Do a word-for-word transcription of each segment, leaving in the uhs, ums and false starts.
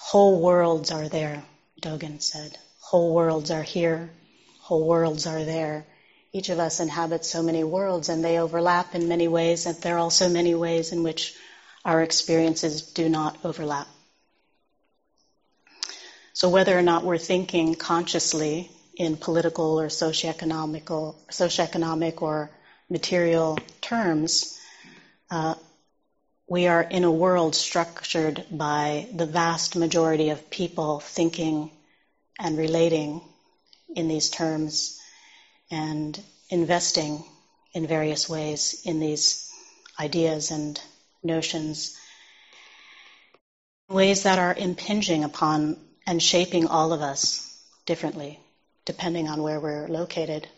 Whole worlds are there, Dogen said. Whole worlds are here. Whole worlds are there. Each of us inhabits so many worlds, and they overlap in many ways, and there are also many ways in which our experiences do not overlap. So whether or not we're thinking consciously in political or socioeconomical, socioeconomic or material terms, uh, we are in a world structured by the vast majority of people thinking and relating in these terms and investing in various ways in these ideas and notions, ways that are impinging upon and shaping all of us differently, depending on where we're located,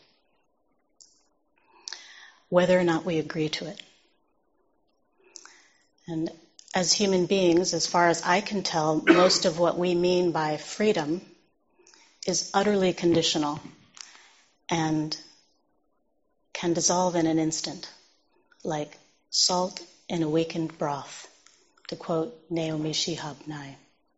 whether or not we agree to it. And as human beings, as far as I can tell, most of what we mean by freedom is utterly conditional and can dissolve in an instant, like salt in a weakened broth, to quote Naomi Shihab Nye.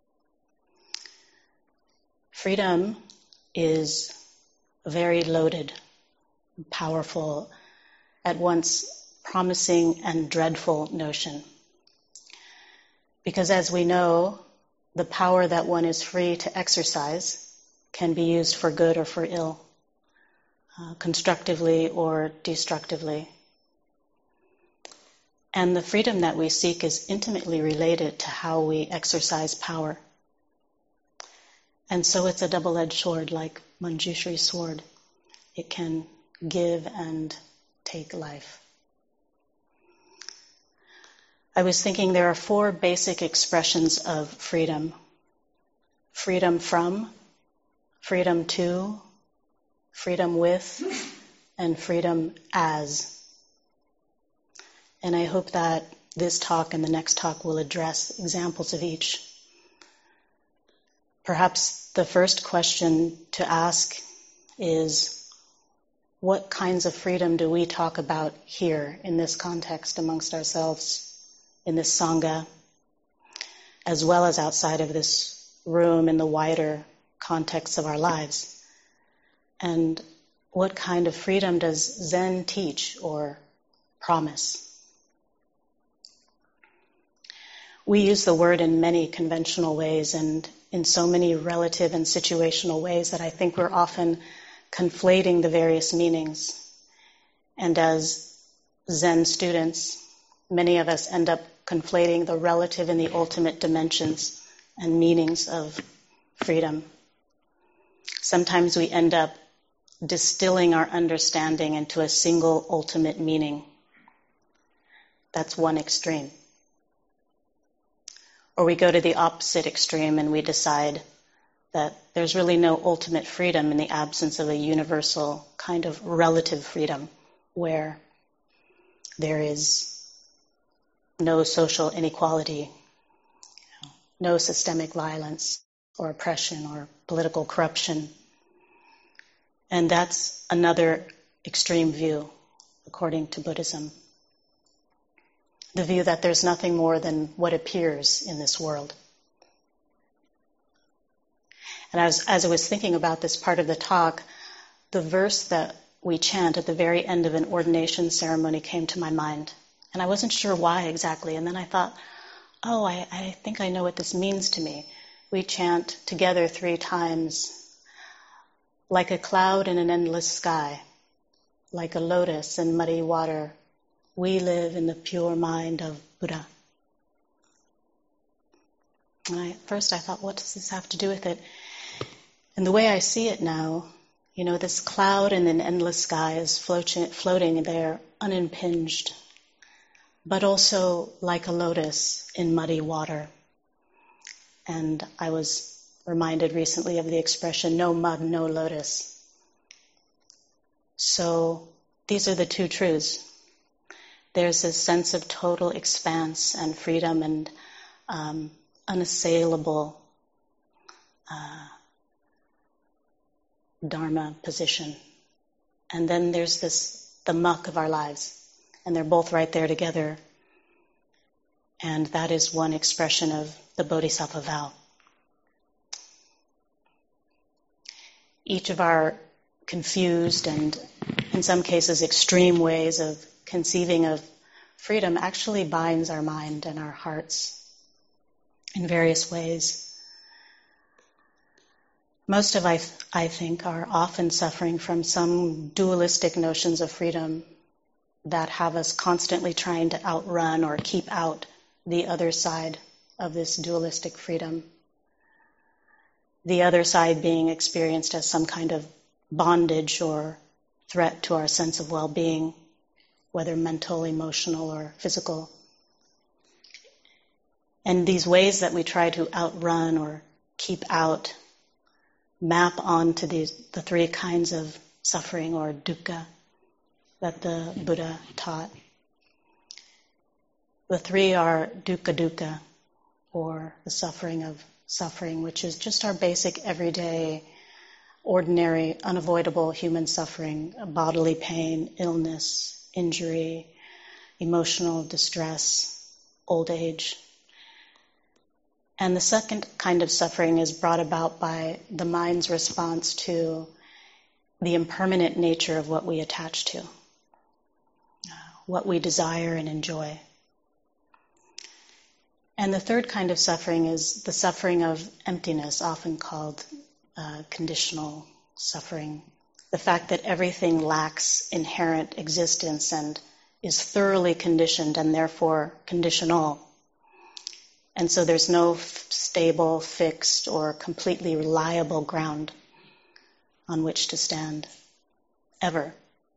Freedom is a very loaded, powerful, at once promising and dreadful notion. Because as we know, the power that one is free to exercise can be used for good or for ill, uh, constructively or destructively. And the freedom that we seek is intimately related to how we exercise power. And so it's a double-edged sword, like Manjushri's sword. It can give and take life. I was thinking there are four basic expressions of freedom. Freedom from, freedom to, freedom with, and freedom as. And I hope that this talk and the next talk will address examples of each. Perhaps the first question to ask is, what kinds of freedom do we talk about here in this context amongst ourselves, in this Sangha, as well as outside of this room in the wider context of our lives? And what kind of freedom does Zen teach or promise? We use the word in many conventional ways and in so many relative and situational ways that I think we're often conflating the various meanings. And as Zen students, many of us end up conflating the relative and the ultimate dimensions and meanings of freedom. Sometimes we end up distilling our understanding into a single ultimate meaning. That's one extreme. Or we go to the opposite extreme and we decide that there's really no ultimate freedom in the absence of a universal kind of relative freedom where there is no social inequality, no systemic violence or oppression or political corruption. And that's another extreme view, according to Buddhism. The view that there's nothing more than what appears in this world. And as, as I was thinking about this part of the talk, the verse that we chant at the very end of an ordination ceremony came to my mind. And I wasn't sure why exactly. And then I thought, oh, I, I think I know what this means to me. We chant together three times, like a cloud in an endless sky, like a lotus in muddy water, we live in the pure mind of Buddha. And I, first I thought, what does this have to do with it? And the way I see it now, you know, this cloud in an endless sky is floating, floating there, unimpinged, but also like a lotus in muddy water. And I was reminded recently of the expression, no mud, no lotus. So these are the two truths. There's a sense of total expanse and freedom and um, unassailable uh, Dharma position. And then there's this, the muck of our lives. And they're both right there together. And that is one expression of the Bodhisattva vow. each of our confused and, in some cases, extreme ways of conceiving of freedom actually binds our mind and our hearts in various ways. Most of us, I think, are often suffering from some dualistic notions of freedom that have us constantly trying to outrun or keep out the other side of this dualistic freedom. The other side being experienced as some kind of bondage or threat to our sense of well-being, whether mental, emotional, or physical. And these ways that we try to outrun or keep out map onto these, the three kinds of suffering or dukkha that the Buddha taught. The three are dukkha dukkha, or the suffering of suffering, which is just our basic, everyday, ordinary, unavoidable human suffering, bodily pain, illness, injury, emotional distress, old age. And the second kind of suffering is brought about by the mind's response to the impermanent nature of what we attach to, what we desire and enjoy. And the third kind of suffering is the suffering of emptiness, often called uh, conditional suffering. The fact that everything lacks inherent existence and is thoroughly conditioned and therefore conditional. And so there's no f- stable, fixed, or completely reliable ground on which to stand, ever.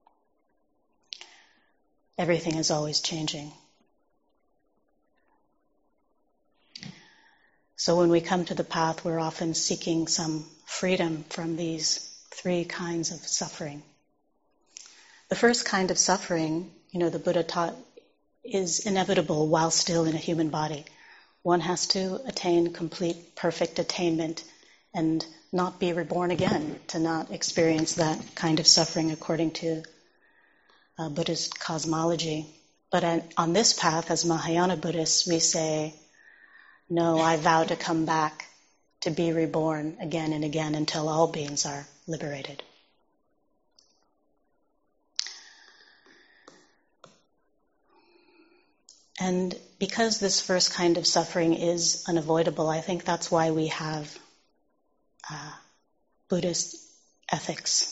Everything is always changing. So when we come to the path, we're often seeking some freedom from these three kinds of suffering. The first kind of suffering, you know, the Buddha taught, is inevitable while still in a human body. One has to attain complete, perfect attainment and not be reborn again, to not experience that kind of suffering according to uh, Buddhist cosmology. But on, on this path, as Mahayana Buddhists, we say, no, I vow to come back to be reborn again and again until all beings are liberated. And because this first kind of suffering is unavoidable, I think that's why we have uh, Buddhist ethics.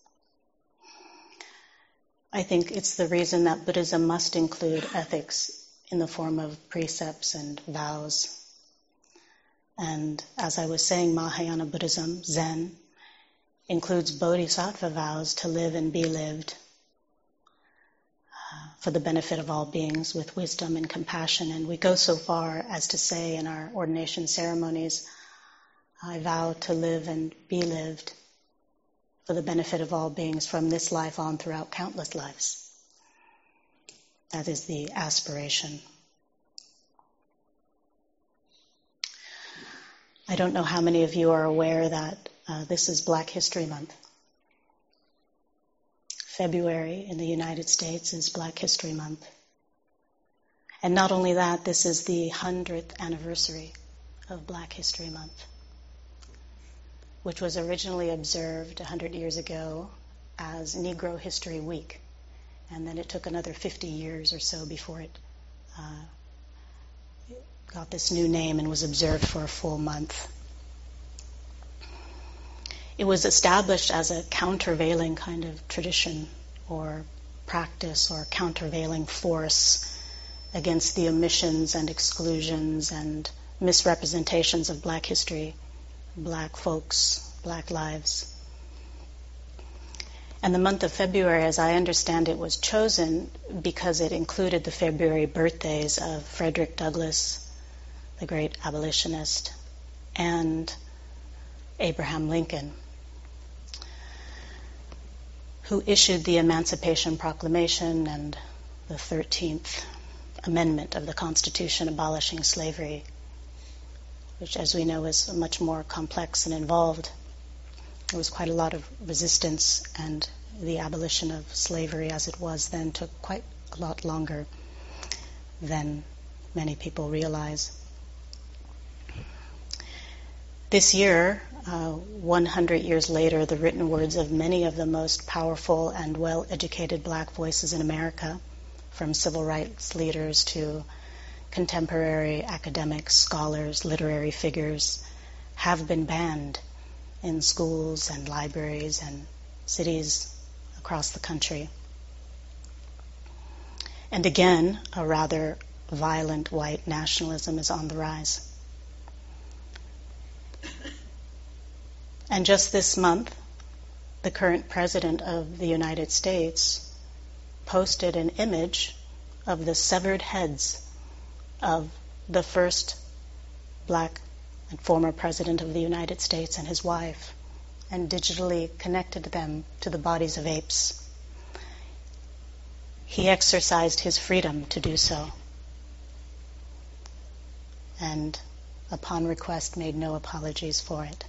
I think it's the reason that Buddhism must include ethics in the form of precepts and vows. And as I was saying, Mahayana Buddhism, Zen, includes bodhisattva vows to live and be lived for the benefit of all beings with wisdom and compassion. And we go so far as to say in our ordination ceremonies, I vow to live and be lived for the benefit of all beings from this life on throughout countless lives. That is the aspiration. I don't know how many of you are aware that uh, this is Black History Month. February in the United States is Black History Month. And not only that, this is the hundredth anniversary of Black History Month, which was originally observed one hundred years ago as Negro History Week. And then it took another fifty years or so before it uh, got this new name and was observed for a full month. It was established as a countervailing kind of tradition or practice or countervailing force against the omissions and exclusions and misrepresentations of Black history, Black folks, Black lives. And the month of February, as I understand it, was chosen because it included the February birthdays of Frederick Douglass, the great abolitionist, and Abraham Lincoln, who issued the Emancipation Proclamation and the thirteenth Amendment of the Constitution abolishing slavery, which, as we know, is much more complex and involved. There was quite a lot of resistance, and the abolition of slavery as it was then took quite a lot longer than many people realize. This year, uh, one hundred years later, the written words of many of the most powerful and well-educated black voices in America, from civil rights leaders to contemporary academics, scholars, literary figures, have been banned in schools and libraries and cities across the country. And again, a rather violent white nationalism is on the rise. And just this month, the current president of the United States posted an image of the severed heads of the first black and former president of the United States and his wife, and digitally connected them to the bodies of apes. He exercised his freedom to do so, and upon request made no apologies for it.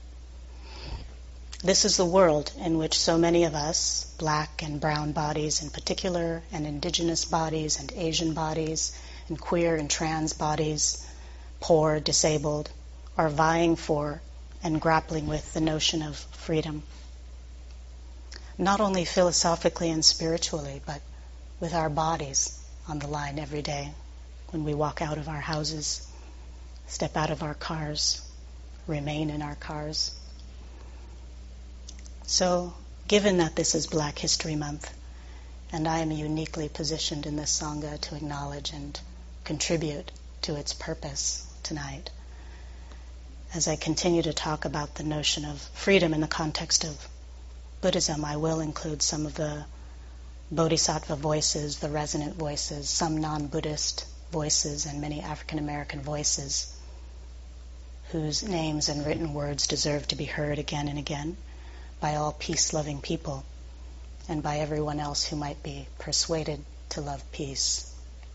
This is the world in which so many of us, black and brown bodies in particular, and indigenous bodies and Asian bodies, and queer and trans bodies, poor, disabled, are vying for and grappling with the notion of freedom. Not only philosophically and spiritually, but with our bodies on the line every day when we walk out of our houses, step out of our cars, remain in our cars. So, given that this is Black History Month, and I am uniquely positioned in this Sangha to acknowledge and contribute to its purpose tonight, as I continue to talk about the notion of freedom in the context of Buddhism, I will include some of the Bodhisattva voices, the resonant voices, some non-Buddhist voices, and many African American voices whose names and written words deserve to be heard again and again by all peace-loving people and by everyone else who might be persuaded to love peace.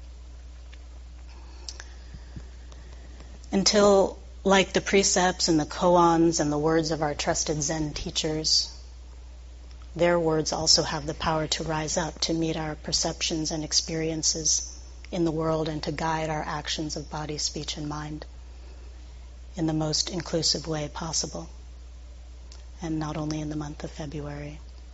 Until, like the precepts and the koans and the words of our trusted Zen teachers, their words also have the power to rise up to meet our perceptions and experiences in the world and to guide our actions of body, speech, and mind in the most inclusive way possible, and not only in the month of February.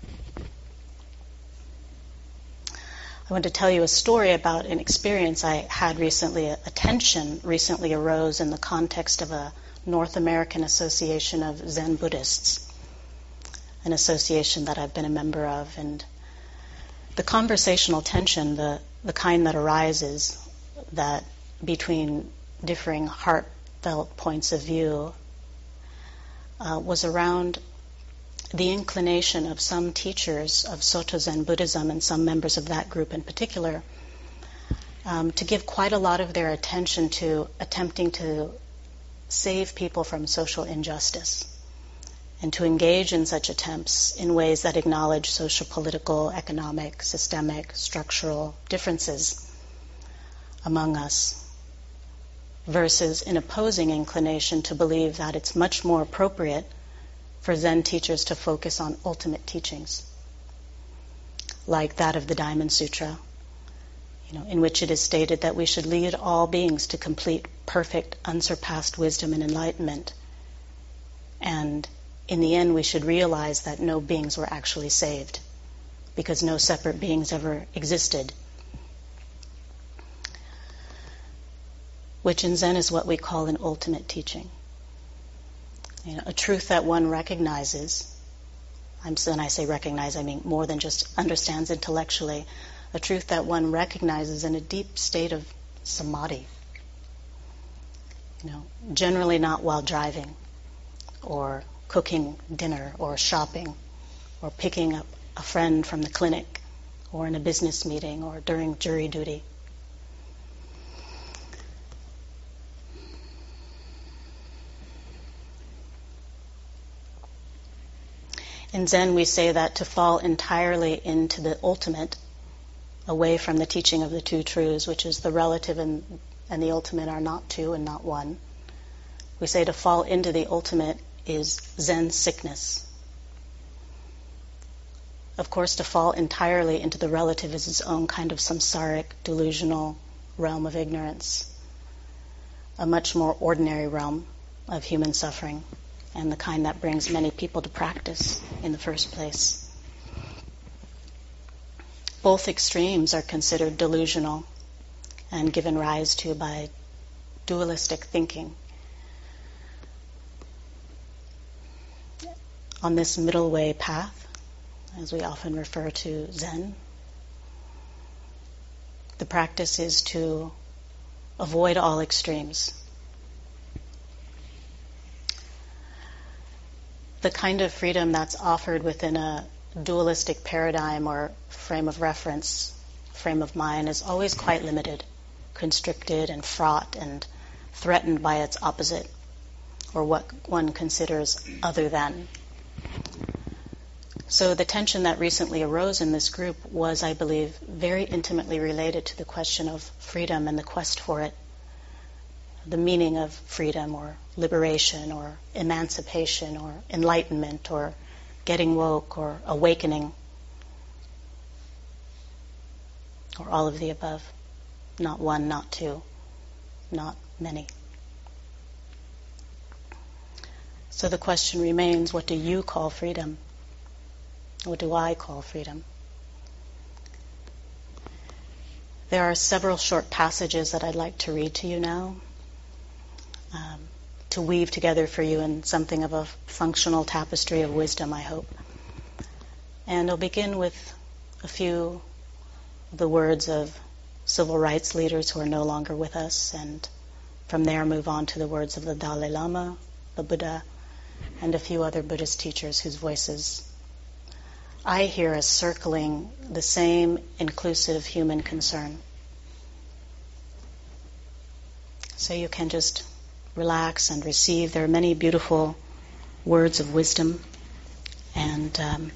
I want to tell you a story about an experience I had recently. A tension recently arose in the context of a North American Association of Zen Buddhists, an association that I've been a member of. And the conversational tension, the, the kind that arises that between differing heartfelt points of view, uh, was around the inclination of some teachers of Soto Zen Buddhism and some members of that group in particular um, to give quite a lot of their attention to attempting to save people from social injustice and to engage in such attempts in ways that acknowledge social, political, economic, systemic, structural differences among us, versus an opposing inclination to believe that it's much more appropriate for Zen teachers to focus on ultimate teachings, like that of the Diamond Sutra, you know, in which it is stated that we should lead all beings to complete, perfect, unsurpassed wisdom and enlightenment. And in the end, we should realize that no beings were actually saved, because no separate beings ever existed. Which in Zen is what we call an ultimate teaching. You know, a truth that one recognizes, I'm, when I say recognize, I mean more than just understands intellectually, a truth that one recognizes in a deep state of samadhi. You know, generally not while driving, or cooking dinner, or shopping, or picking up a friend from the clinic, or in a business meeting, or during jury duty. In Zen, we say that to fall entirely into the ultimate, away from the teaching of the two truths, which is the relative and, and the ultimate are not two and not one. We say to fall into the ultimate is Zen sickness. Of course, to fall entirely into the relative is its own kind of samsaric, delusional realm of ignorance, a much more ordinary realm of human suffering and the kind that brings many people to practice in the first place. Both extremes are considered delusional and given rise to by dualistic thinking. On this middle way path, as we often refer to Zen, the practice is to avoid all extremes. The kind of freedom that's offered within a dualistic paradigm or frame of reference, frame of mind, is always quite limited, constricted and fraught and threatened by its opposite, or what one considers other than. So the tension that recently arose in this group was, I believe, very intimately related to the question of freedom and the quest for it, the meaning of freedom or liberation or emancipation or enlightenment or getting woke or awakening, or all of the above. Not one, not two, not many. So the question remains, what do you call freedom? What do I call freedom? There are several short passages that I'd like to read to you now, um, to weave together for you in something of a functional tapestry of wisdom, I hope. And I'll begin with a few of the words of civil rights leaders who are no longer with us, and from there move on to the words of the Dalai Lama, the Buddha, and a few other Buddhist teachers whose voices I hear as circling the same inclusive human concern. So you can just relax and receive. There are many beautiful words of wisdom, and um,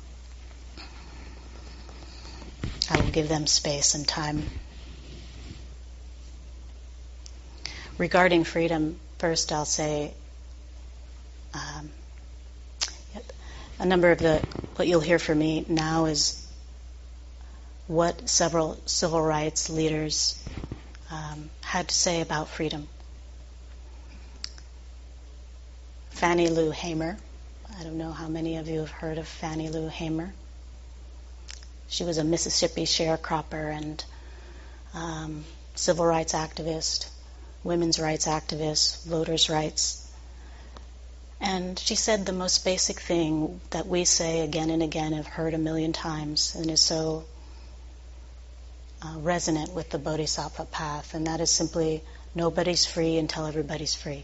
I will give them space and time. Regarding freedom, first I'll say um, a number of the, what you'll hear from me now is what several civil rights leaders um, had to say about freedom. Fannie Lou Hamer. I don't know how many of you have heard of Fannie Lou Hamer. She was a Mississippi sharecropper and um, civil rights activist, women's rights activist, voters' rights. And she said the most basic thing that we say again and again, have heard a million times, and is so uh, resonant with the Bodhisattva path, and that is simply, nobody's free until everybody's free.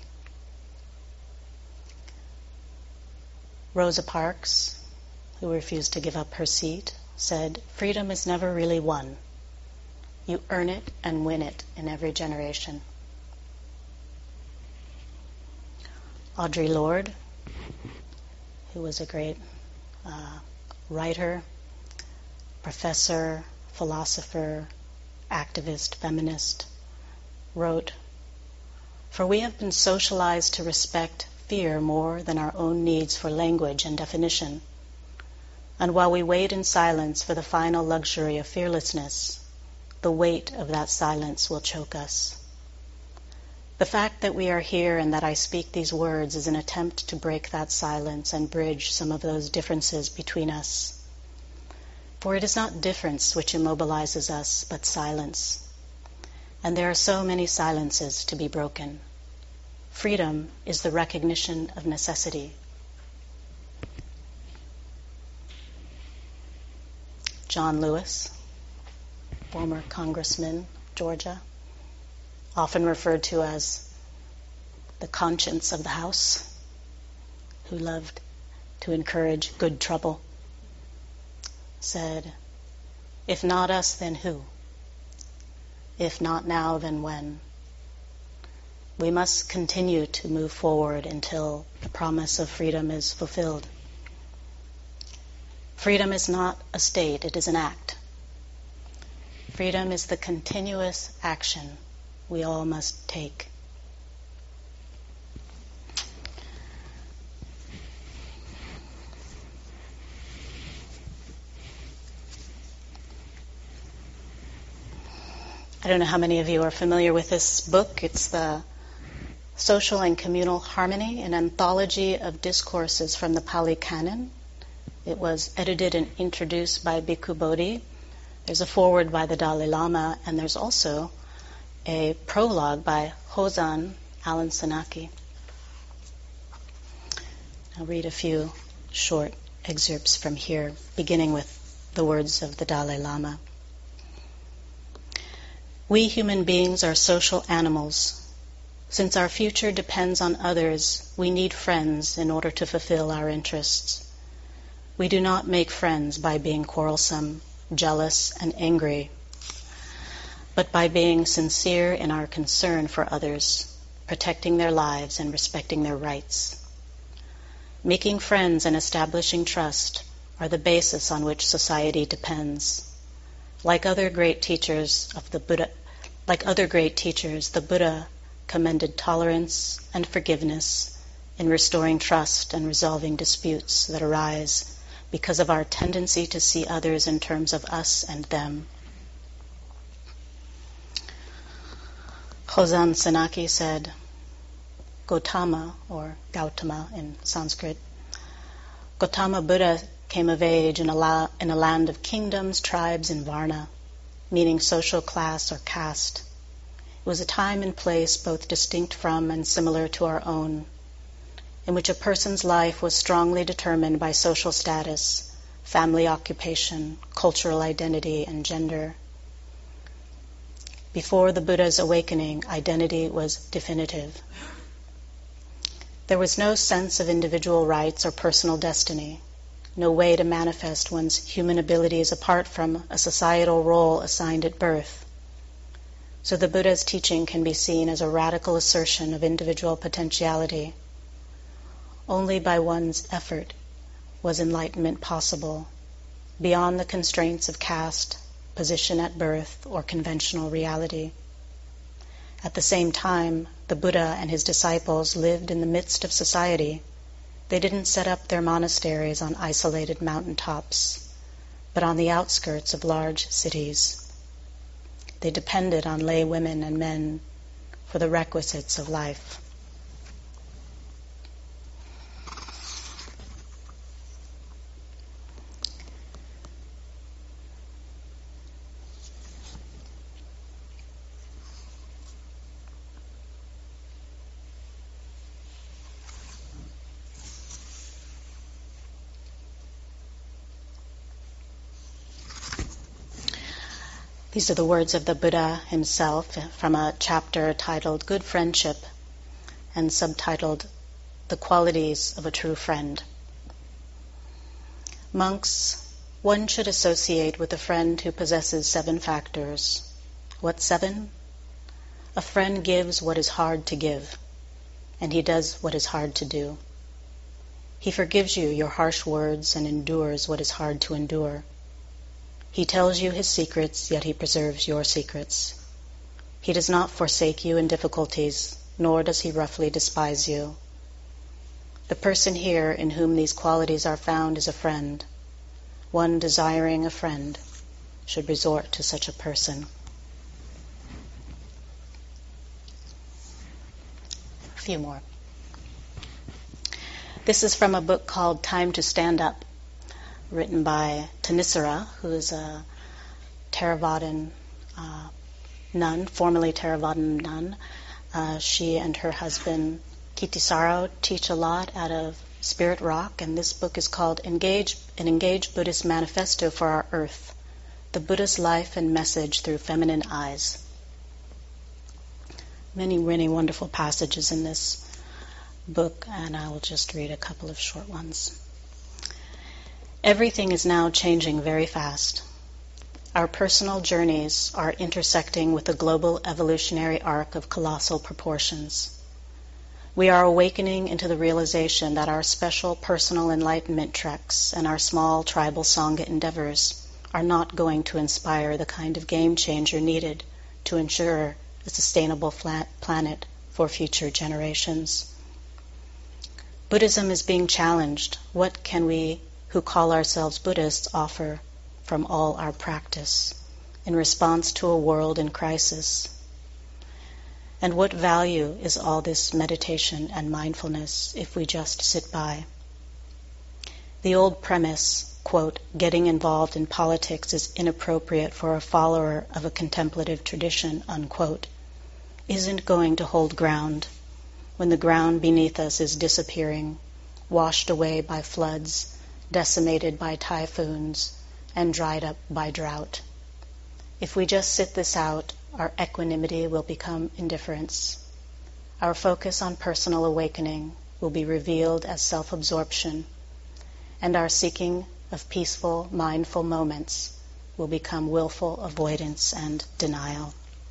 Rosa Parks, who refused to give up her seat, said, freedom is never really won. You earn it and win it in every generation. Audre Lorde, who was a great uh, writer, professor, philosopher, activist, feminist, wrote, for we have been socialized to respect fear more than our own needs for language and definition. And while we wait in silence for the final luxury of fearlessness, the weight of that silence will choke us. The fact that we are here and that I speak these words is an attempt to break that silence and bridge some of those differences between us. For it is not difference which immobilizes us, but silence. And there are so many silences to be broken. Freedom is the recognition of necessity. John Lewis, former congressman, Georgia, often referred to as the conscience of the house, who loved to encourage good trouble, said, if not us, then who? If not now, then when? We must continue to move forward until the promise of freedom is fulfilled. Freedom is not a state, it is an act. Freedom is the continuous action we all must take. I don't know how many of you are familiar with this book. It's the Social and Communal Harmony, an anthology of discourses from the Pali Canon. It was edited and introduced by Bhikkhu Bodhi. There's a foreword by the Dalai Lama, and there's also a prologue by Hozan Alan Senaki. I'll read a few short excerpts from here, beginning with the words of the Dalai Lama. We human beings are social animals. Since our future depends on others, we need friends in order to fulfill our interests. We do not make friends by being quarrelsome, jealous, and angry, but by being sincere in our concern for others, protecting their lives and respecting their rights. Making friends and establishing trust are the basis on which society depends. Like other great teachers of the Buddha, like other great teachers, the Buddha commended tolerance and forgiveness in restoring trust and resolving disputes that arise because of our tendency to see others in terms of us and them. Hozan Senaki said, Gautama, or Gautama in Sanskrit, Gautama Buddha came of age in a, la- in a land of kingdoms, tribes, and varna, meaning social class or caste. It was a time and place both distinct from and similar to our own, in which a person's life was strongly determined by social status, family occupation, cultural identity, and gender. Before the Buddha's awakening, identity was definitive. There was no sense of individual rights or personal destiny, no way to manifest one's human abilities apart from a societal role assigned at birth. So the Buddha's teaching can be seen as a radical assertion of individual potentiality. Only by one's effort was enlightenment possible, beyond the constraints of caste, position at birth, or conventional reality. At the same time, the Buddha and his disciples lived in the midst of society. They didn't set up their monasteries on isolated mountaintops, but on the outskirts of large cities. They depended on lay women and men for the requisites of life. These are the words of the Buddha himself from a chapter titled Good Friendship and subtitled The Qualities of a True Friend. Monks, one should associate with a friend who possesses seven factors. What seven? A friend gives what is hard to give, and he does what is hard to do. He forgives you your harsh words and endures what is hard to endure. He tells you his secrets, yet he preserves your secrets. He does not forsake you in difficulties, nor does he roughly despise you. The person here in whom these qualities are found is a friend. One desiring a friend should resort to such a person. A few more. This is from a book called Time to Stand Up, written by Thanissara, who is a Theravadan uh, nun, formerly Theravadan nun. Uh, she and her husband Kittisaro teach a lot out of Spirit Rock, and this book is called Engage, An Engaged Buddhist Manifesto for Our Earth, The Buddha's Life and Message Through Feminine Eyes. Many, many wonderful passages in this book, and I will just read a couple of short ones. Everything is now changing very fast. Our personal journeys are intersecting with the global evolutionary arc of colossal proportions. We are awakening into the realization that our special personal enlightenment treks and our small tribal Sangha endeavors are not going to inspire the kind of game changer needed to ensure a sustainable flat planet for future generations. Buddhism is being challenged. What can we who call ourselves Buddhists offer from all our practice in response to a world in crisis? And what value is all this meditation and mindfulness if we just sit by? The old premise, quote, getting involved in politics is inappropriate for a follower of a contemplative tradition, unquote, isn't going to hold ground when the ground beneath us is disappearing, washed away by floods, decimated by typhoons, and dried up by drought. If we just sit this out, our equanimity will become indifference. Our focus on personal awakening will be revealed as self-absorption, and our seeking of peaceful, mindful moments will become willful avoidance and denial.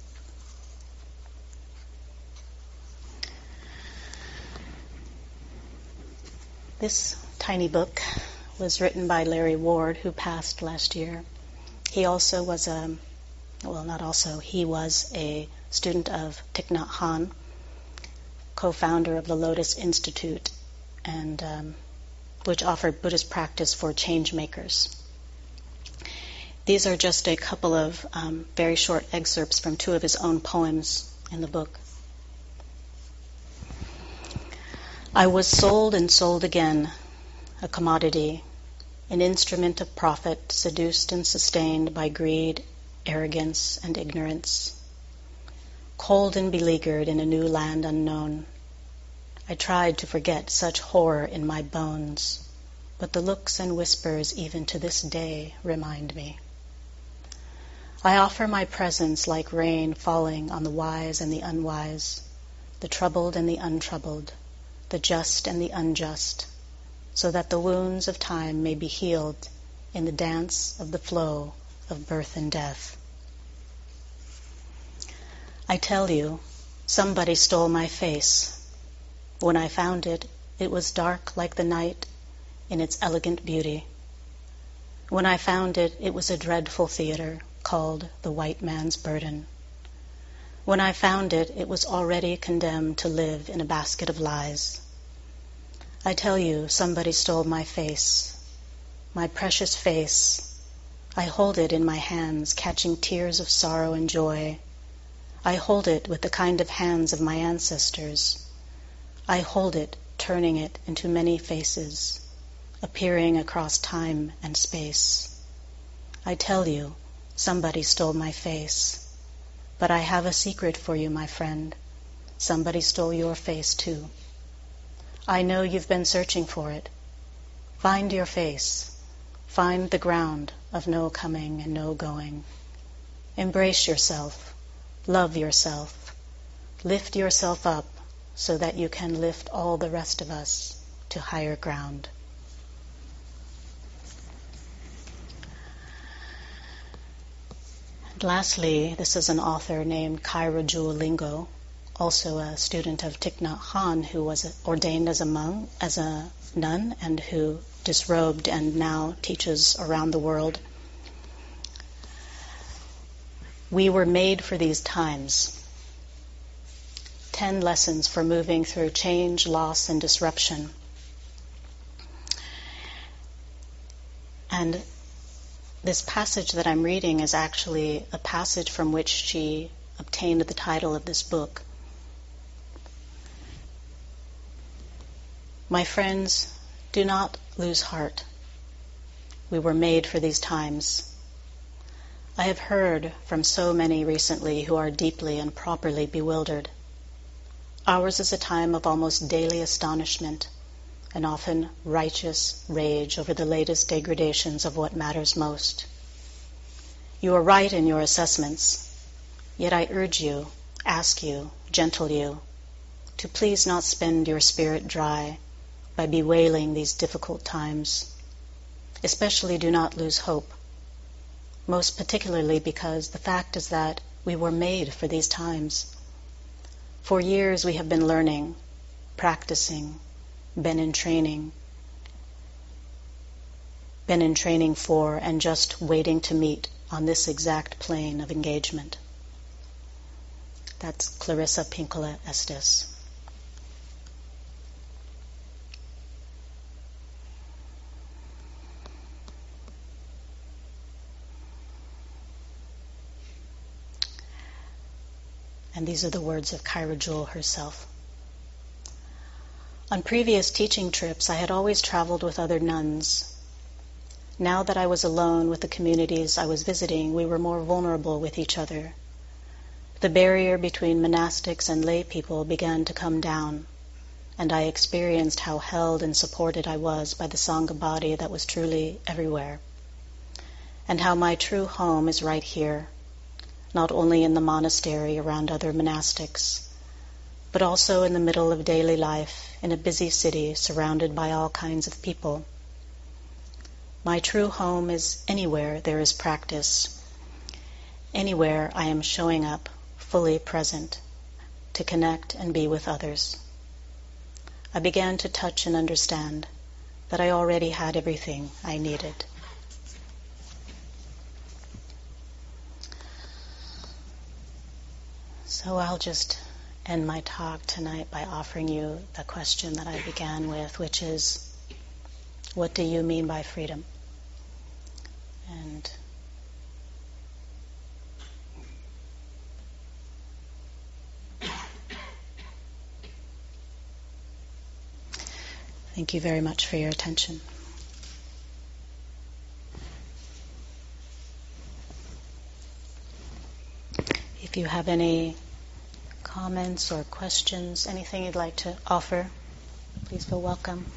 This tiny book was written by Larry Ward, who passed last year. He also was a, well, not also, he was a student of Thich Nhat Hanh, co-founder of the Lotus Institute, and um, which offered Buddhist practice for change makers. These are just a couple of um, very short excerpts from two of his own poems in the book. I was sold and sold again, a commodity, an instrument of profit, seduced and sustained by greed, arrogance, and ignorance. Cold and beleaguered in a new land unknown, I tried to forget such horror in my bones, but the looks and whispers even to this day remind me. I offer my presence like rain falling on the wise and the unwise, the troubled and the untroubled, the just and the unjust, so that the wounds of time may be healed in the dance of the flow of birth and death. I tell you, somebody stole my face. When I found it, it was dark like the night in its elegant beauty. When I found it, it was a dreadful theater called the white man's burden. When I found it, it was already condemned to live in a basket of lies. I tell you, somebody stole my face, my precious face. I hold it in my hands, catching tears of sorrow and joy. I hold it with the kind of hands of my ancestors. I hold it, turning it into many faces, appearing across time and space. I tell you, somebody stole my face. But I have a secret for you, my friend. Somebody stole your face too. I know you've been searching for it. Find your face. Find the ground of no coming and no going. Embrace yourself. Love yourself. Lift yourself up so that you can lift all the rest of us to higher ground. And lastly, this is an author named Kaira Jualingo, also a student of Thich Nhat Hanh, who was ordained as a monk, as a nun, and who disrobed and now teaches around the world. We were made for these times. Ten lessons for moving through change, loss, and disruption. And this passage that I'm reading is actually a passage from which she obtained the title of this book. My friends, do not lose heart. We were made for these times. I have heard from so many recently who are deeply and properly bewildered. Ours is a time of almost daily astonishment and often righteous rage over the latest degradations of what matters most. You are right in your assessments, yet I urge you, ask you, gentle you, to please not spend your spirit dry by bewailing these difficult times. Especially do not lose hope, most particularly because the fact is that we were made for these times. For years we have been learning, practicing, been in training, been in training for and just waiting to meet on this exact plane of engagement. That's Clarissa Pinkola Estes. And these are the words of Kyra Jewell herself. On previous teaching trips, I had always traveled with other nuns. Now that I was alone with the communities I was visiting, we were more vulnerable with each other. The barrier between monastics and lay people began to come down, and I experienced how held and supported I was by the Sangha body that was truly everywhere, and how my true home is right here, not only in the monastery around other monastics, but also in the middle of daily life in a busy city surrounded by all kinds of people. My true home is anywhere there is practice, anywhere I am showing up, fully present, to connect and be with others. I began to touch and understand that I already had everything I needed. So I'll just end my talk tonight by offering you the question that I began with, which is, what do you mean by freedom? And thank you very much for your attention. If you have any comments or questions, anything you'd like to offer, please feel welcome.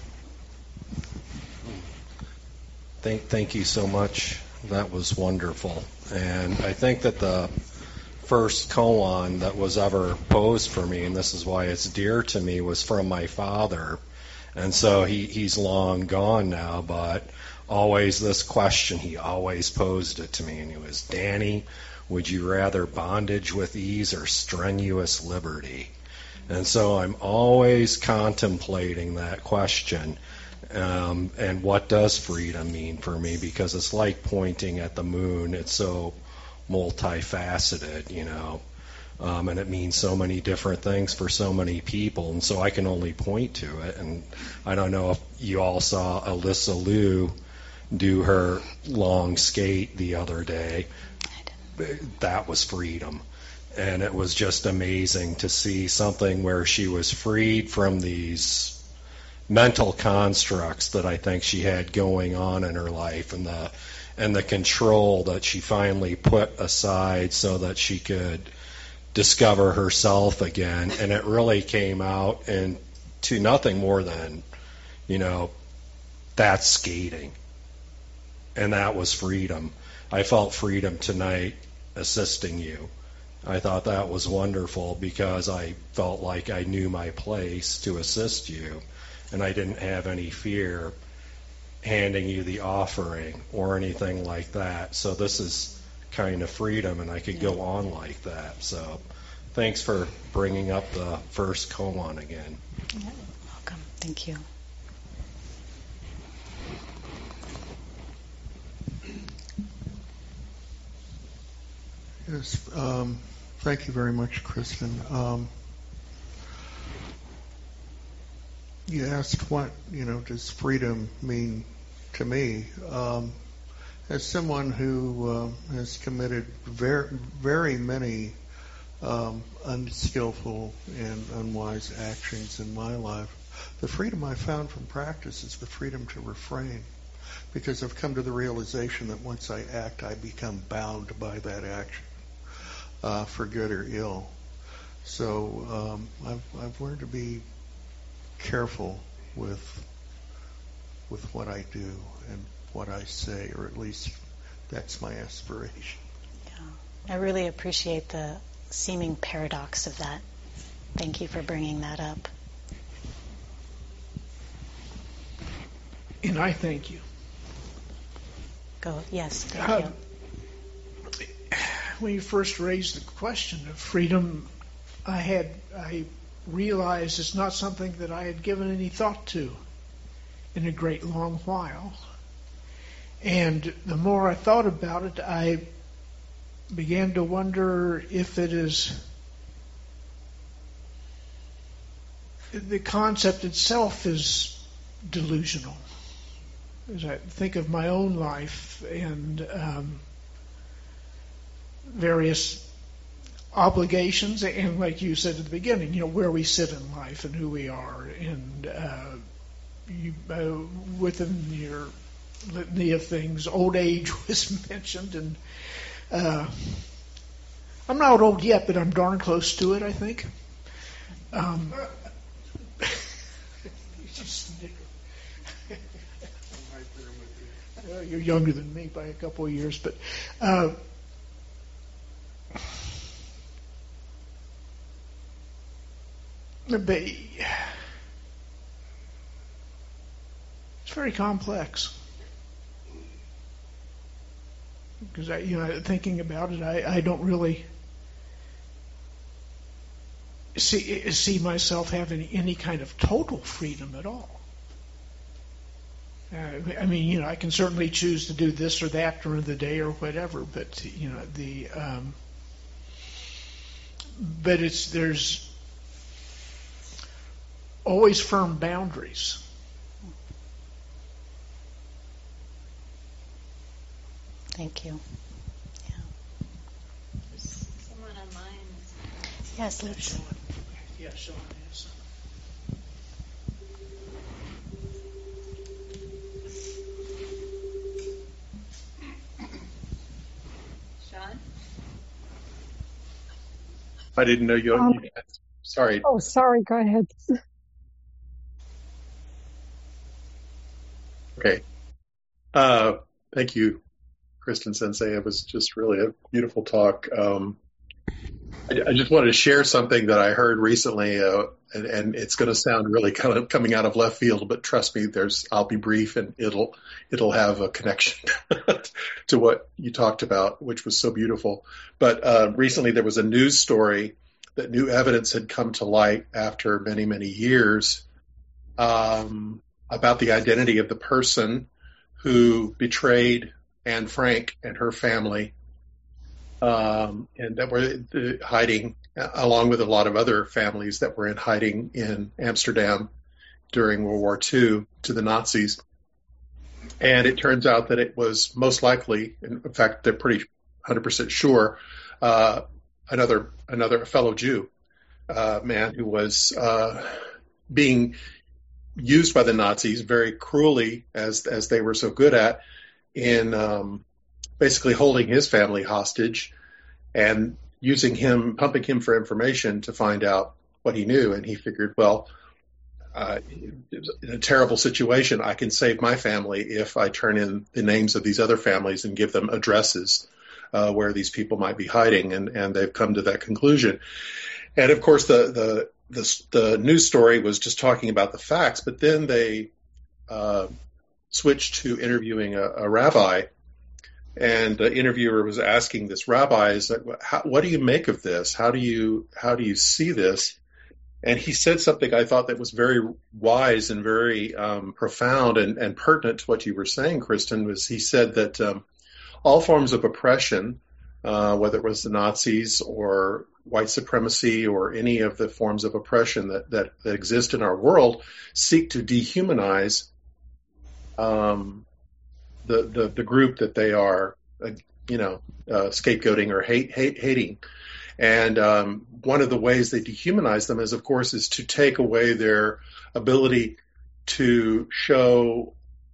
Thank, thank you so much. That was wonderful. And I think that the first koan that was ever posed for me, and this is why it's dear to me, was from my father. And so he, he's long gone now, but always this question, he always posed it to me, and it was, Danny, would you rather bondage with ease or strenuous liberty? And so I'm always contemplating that question. Um, and what does freedom mean for me? Because it's like pointing at the moon. It's so multifaceted, you know. Um, and it means so many different things for so many people. And so I can only point to it. And I don't know if you all saw Alyssa Liu do her long skate the other day. That was freedom. And it was just amazing to see something where she was freed from these mental constructs that I think she had going on in her life, and the and the control that she finally put aside so that she could discover herself again. And it really came out into nothing more than, you know, that's skating. And that was freedom. I felt freedom tonight assisting you. I thought that was wonderful because I felt like I knew my place to assist you, and I didn't have any fear handing you the offering or anything like that. So this is kind of freedom, and I could go on like that. So thanks for bringing up the first koan again. Yeah, welcome. Thank you. Yes, um, thank you very much, Kristen. Um, you asked what, you know, does freedom mean to me? Um, as someone who uh, has committed very, very many um, unskillful and unwise actions in my life, the freedom I found from practice is the freedom to refrain. Because I've come to the realization that once I act, I become bound by that action. Uh, for good or ill. So um, I've, I've learned to be careful with with what I do and what I say, or at least that's my aspiration. Yeah, I really appreciate the seeming paradox of that. Thank you for bringing that up. And I thank you. Go. Yes, thank Uh, you. When you first raised the question of freedom, I had I realized it's not something that I had given any thought to in a great long while. And the more I thought about it, I began to wonder if it is the concept itself is delusional. As I think of my own life and um, various obligations, and like you said at the beginning, you know, where we sit in life and who we are, and uh, you, uh, within your litany of things, old age was mentioned, and uh, I'm not old yet, but I'm darn close to it, I think. Um, you're younger than me by a couple of years, but uh, but it's very complex. Because I, you know, thinking about it, I, I don't really see see myself having any kind of total freedom at all. Uh, I mean, you know, I can certainly choose to do this or that during the day or whatever, but you know, the um, but it's there's always firm boundaries. Thank you. Yeah. Someone online is... Yes, let's. Yeah, Sean is. Sean? I didn't know you. Um, you sorry. Oh, sorry. Go ahead. Okay. Uh, thank you, Kristen Sensei. It was just really a beautiful talk. Um, I, I just wanted to share something that I heard recently, uh, and, and it's going to sound really kind of coming out of left field, but trust me, there's. I'll be brief, and it'll it'll have a connection to what you talked about, which was so beautiful. But uh, recently, there was a news story that new evidence had come to light after many many years um, about the identity of the person who betrayed Anne Frank and her family, um, and that were uh, hiding, uh, along with a lot of other families that were in hiding in Amsterdam during World War Two to the Nazis. And it turns out that it was most likely, in fact, they're pretty one hundred percent sure, uh, another another fellow Jew, uh, man who was uh, being used by the Nazis very cruelly, as as they were so good at, in um, basically holding his family hostage and using him, pumping him for information to find out what he knew. And he figured, well, uh, it was in a terrible situation. I can save my family if I turn in the names of these other families and give them addresses uh, where these people might be hiding. And, and they've come to that conclusion. And of course, the the The, the news story was just talking about the facts, but then they uh, switched to interviewing a, a rabbi, and the interviewer was asking this rabbi, "Is that, how, what do you make of this? How do you how do you see this?" And he said something I thought that was very wise and very um, profound and, and pertinent to what you were saying, Kristen. Was he said that um, all forms of oppression, uh, whether it was the Nazis or white supremacy or any of the forms of oppression that, that, that exist in our world, seek to dehumanize um, the, the the group that they are, uh, you know, uh, scapegoating or hate, hate hating. And um, one of the ways they dehumanize them is, of course, is to take away their ability to show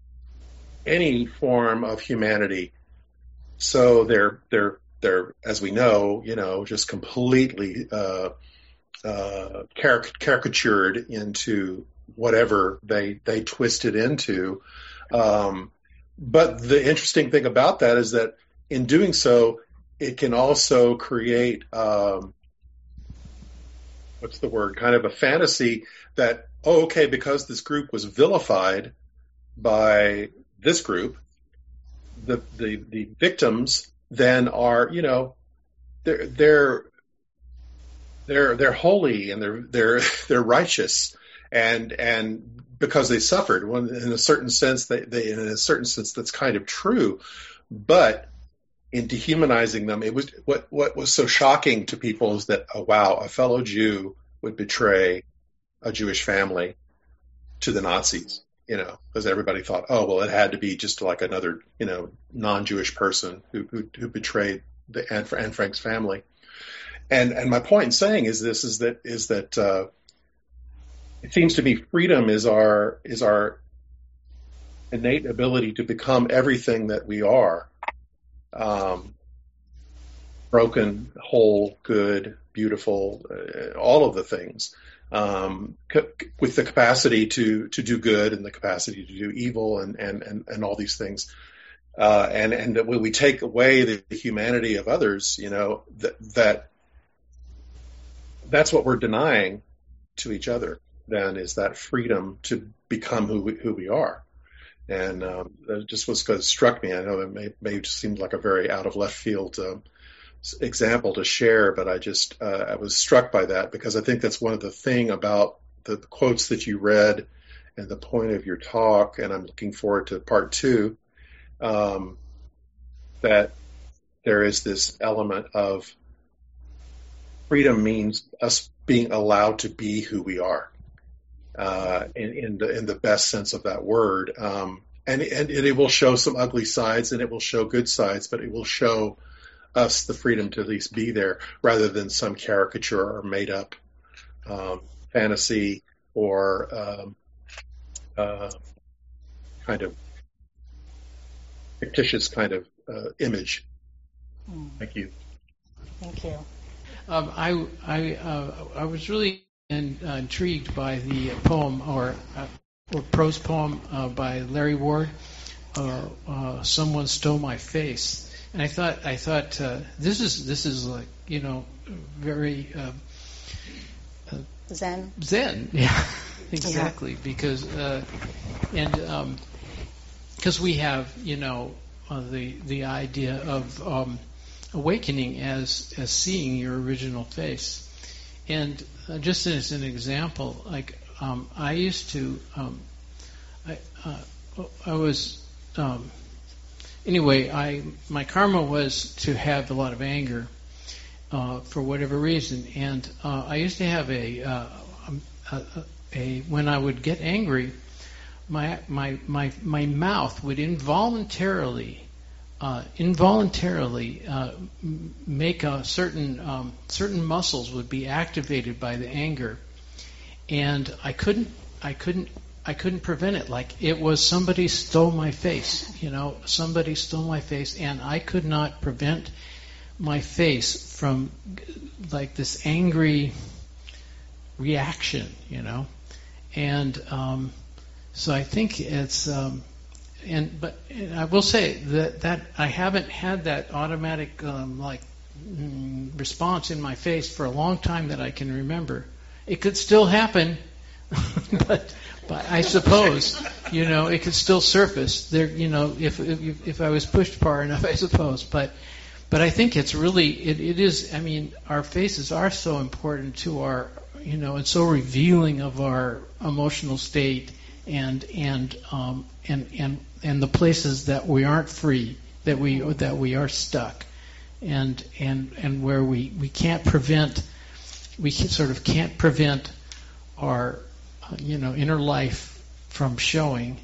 any form of humanity. So they're they're They're, as we know, you know, just completely uh, uh, caric- caricatured into whatever they they twist it into. Um, but the interesting thing about that is that in doing so, it can also create um, what's the word? Kind of a fantasy that, oh, okay, because this group was vilified by this group, the the, the victims then are, you know, they're they're they're they're holy and they're they're they're righteous, and and because they suffered, when in a certain sense they, they in a certain sense that's kind of true, but in dehumanizing them, it was what what was so shocking to people is that, oh wow, a fellow Jew would betray a Jewish family to the Nazis. You know, because everybody thought, oh, well, it had to be just like another, you know, non-Jewish person who who, who betrayed the Anne, Anne Frank's family. and and my point in saying is this is that is that uh, it seems to me freedom is our is our innate ability to become everything that we are, um, broken, whole, good, beautiful, uh, all of the things, um, c- with the capacity to to do good and the capacity to do evil and and and, and all these things. Uh, and and when we take away the, the humanity of others, you know, that that that's what we're denying to each other. Then is that freedom to become who we, who we are. And um, that just was what struck me. I know it may, may just seem like a very out of left field uh, example to share, but I just uh, I was struck by that because I think that's one of the thing about the, the quotes that you read and the point of your talk. And I'm looking forward to part two. Um, that there is this element of freedom means us being allowed to be who we are. Uh, in, in the in the best sense of that word, um, and and it will show some ugly sides and it will show good sides, but it will show us the freedom to at least be there, rather than some caricature or made up um, fantasy or um, uh, kind of fictitious kind of uh, image. Mm. Thank you. Thank you. Um, I I uh, I was really And, uh, intrigued by the poem or uh, or prose poem uh, by Larry Ward, uh, uh, "Someone Stole My Face," and I thought I thought uh, this is this is like you know very uh, uh, Zen. Zen, yeah, exactly, yeah. because uh, and because um, we have you know uh, the the idea of um, awakening as as seeing your original face. And uh, just as an example, like um, I used to, um, I uh, I was um, anyway. I my karma was to have a lot of anger uh, for whatever reason, and uh, I used to have a, uh, a, a, a when I would get angry, my my my my mouth would involuntarily. Uh, involuntarily uh, m- make a certain um, certain muscles would be activated by the anger, and I couldn't I couldn't I couldn't prevent it. Like it was somebody stole my face, you know, somebody stole my face, and I could not prevent my face from like this angry reaction, you know, and um, so I think it's. Um, And but I will say that, that I haven't had that automatic um, like mm, response in my face for a long time that I can remember. It could still happen, but but I suppose you know it could still surface there. You know if if, if I was pushed far enough, I suppose. But but I think it's really it, it is. I mean, our faces are so important to our you know it's so revealing of our emotional state and and um, and and and the places that we aren't free, that we that we are stuck, and and and where we, we can't prevent, we can, sort of can't prevent our uh, you know inner life from showing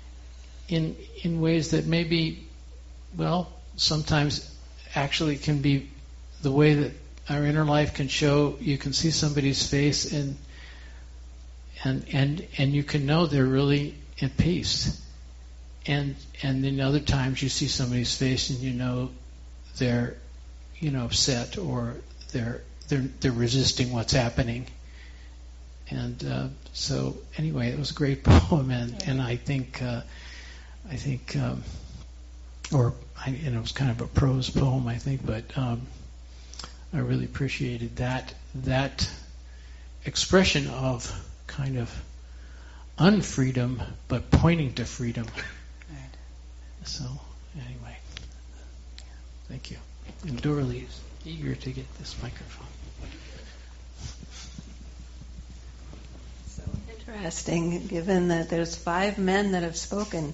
in in ways that maybe, well, sometimes actually can be the way that our inner life can show. You can see somebody's face and and and and you can know they're really at peace. And and then other times you see somebody's face and you know they're you know upset or they're they're they're resisting what's happening. And uh, so anyway, it was a great poem, and, and I think uh, I think um, or I, and it was kind of a prose poem, I think, but um, I really appreciated that that expression of kind of unfreedom, but pointing to freedom. So, anyway, thank you. And Dorley is eager to get this microphone. So interesting, given that there's five men that have spoken.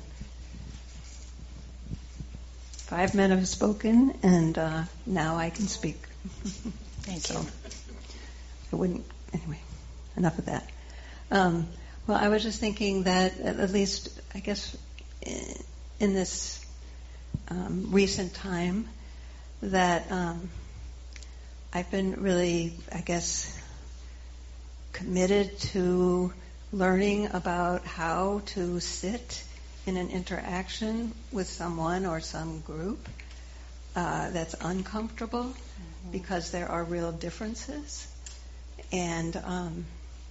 Five men have spoken, and uh, now I can speak. Thank so, you. I wouldn't, anyway, enough of that. Um, well, I was just thinking that at least, I guess, in this um, recent time, that um, I've been really, I guess, committed to learning about how to sit in an interaction with someone or some group uh, that's uncomfortable, mm-hmm. because there are real differences, and um,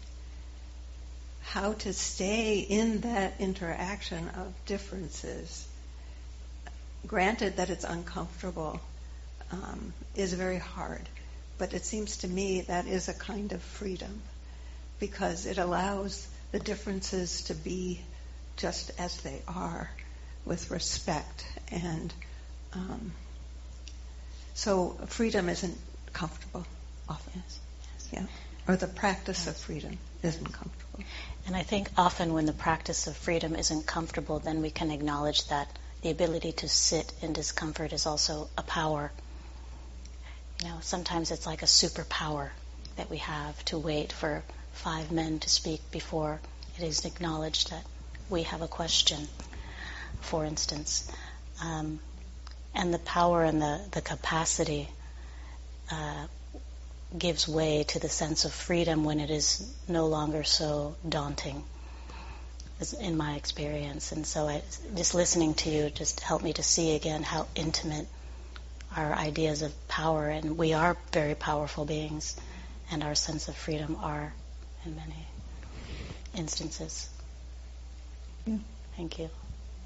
how to stay in that interaction of differences, granted that it's uncomfortable, um, is very hard. But it seems to me that is a kind of freedom, because it allows the differences to be just as they are, with respect. And um, so freedom isn't comfortable often. Yes. Yes. Yeah. Or the practice yes. of freedom isn't comfortable. And I think often when the practice of freedom isn't comfortable, then we can acknowledge that the ability to sit in discomfort is also a power. You know, sometimes it's like a superpower that we have to wait for five men to speak before it is acknowledged that we have a question, for instance. Um, and the power and the, the capacity uh, gives way to the sense of freedom when it is no longer so daunting, as in my experience. And so I, just listening to you just helped me to see again how intimate our ideas of power, and we are very powerful beings, and our sense of freedom are in many instances. Yeah. Thank you.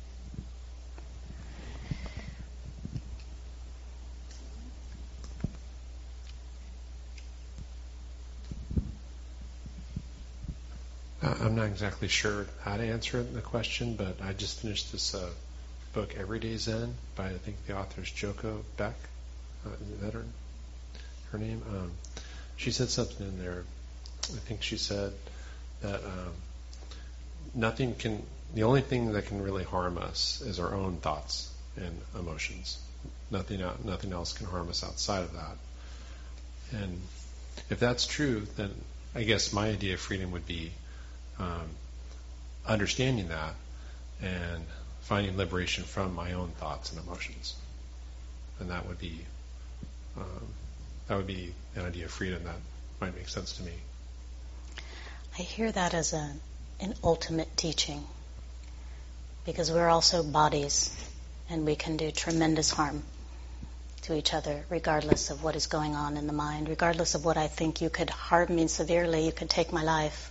Uh, I'm not exactly sure how to answer the question, but I just finished this uh, book, Everyday Zen, by I think the author is Joko Beck. Uh, is that her, her name? Um, she said something in there. I think she said that um, nothing can, the only thing that can really harm us is our own thoughts and emotions. Nothing, nothing else can harm us outside of that. And if that's true, then I guess my idea of freedom would be um, understanding that and finding liberation from my own thoughts and emotions. And that would be um, that would be an idea of freedom that might make sense to me. I hear that as a, an ultimate teaching, because we're also bodies, and we can do tremendous harm to each other, regardless of what is going on in the mind, regardless of what I think. You could harm me severely, you could take my life.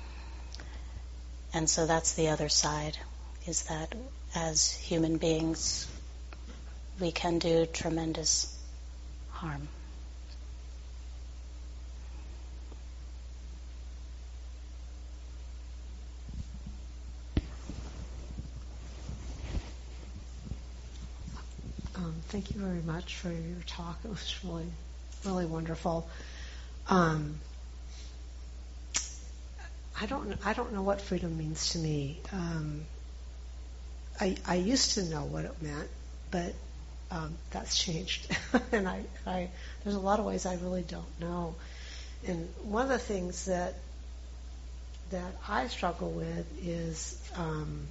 And so that's the other side, is that as human beings, we can do tremendous harm. Um, thank you very much for your talk. It was really, really wonderful. Um, I don't, I don't know what freedom means to me. Um, I, I used to know what it meant, but um, that's changed, and I, I, there's a lot of ways I really don't know. And one of the things that that I struggle with is um,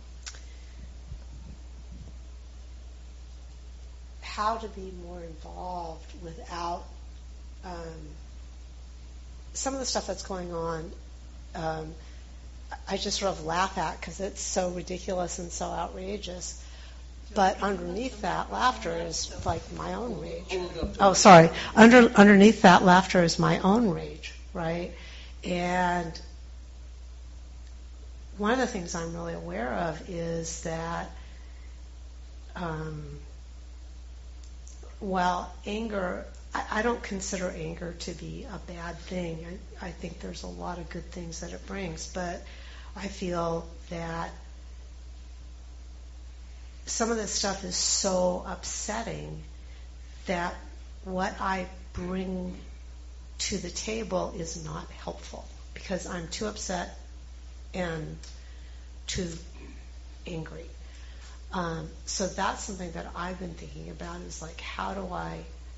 how to be more involved without um, some of the stuff that's going on. Um, I just sort of laugh at because it's so ridiculous and so outrageous. But underneath that laughter is like my own rage. Oh, sorry. Under underneath that laughter is my own rage, right? And one of the things I'm really aware of is that um, while anger, I, I don't consider anger to be a bad thing. I, I think there's a lot of good things that it brings, but I feel that some of this stuff is so upsetting that what I bring to the table is not helpful because I'm too upset and too angry. Um, so that's something that I've been thinking about is like, how do I,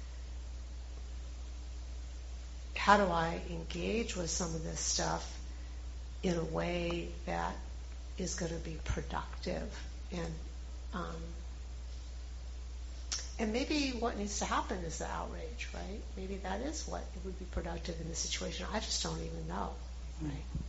how do I engage with some of this stuff in a way that is going to be productive and um, And maybe what needs to happen is the outrage, right? Maybe that is what it would be productive in this situation. I just don't even know, right?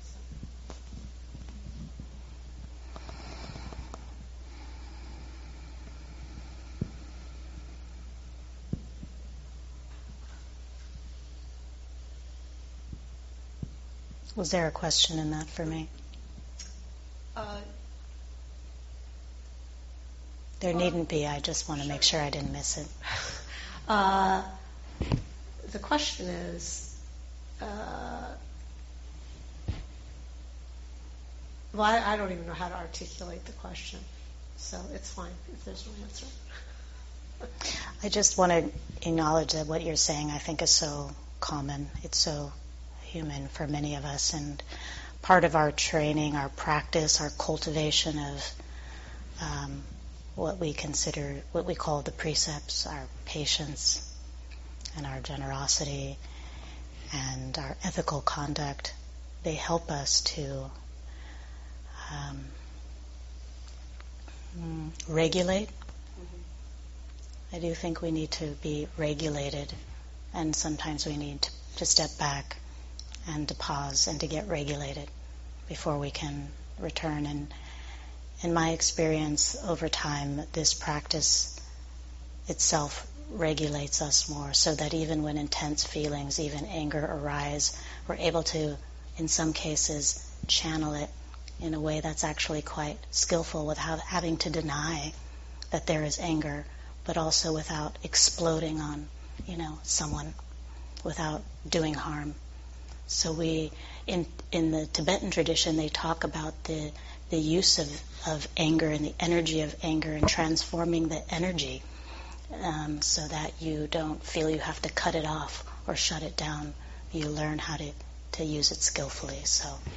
Was there a question in that for me? Uh, There needn't be. I just want to make sure I didn't miss it. Uh, the question is, uh, well, I, I don't even know how to articulate the question, so it's fine if there's no answer. I just want to acknowledge that what you're saying, I think, is so common. It's so human for many of us, and part of our training, our practice, our cultivation of um, what we consider, what we call the precepts, our patience and our generosity and our ethical conduct, they help us to um, regulate. I do think we need to be regulated, and sometimes we need to, to step back and to pause and to get regulated before we can return. And in my experience over time, this practice itself regulates us more, so that even when intense feelings, even anger arise, we're able to, in some cases, channel it in a way that's actually quite skillful without having to deny that there is anger, but also without exploding on, you know, someone, without doing harm. So we, in in the Tibetan tradition, they talk about the the use of, of anger and the energy of anger and transforming the energy um, so that you don't feel you have to cut it off or shut it down. You learn how to, to use it skillfully. So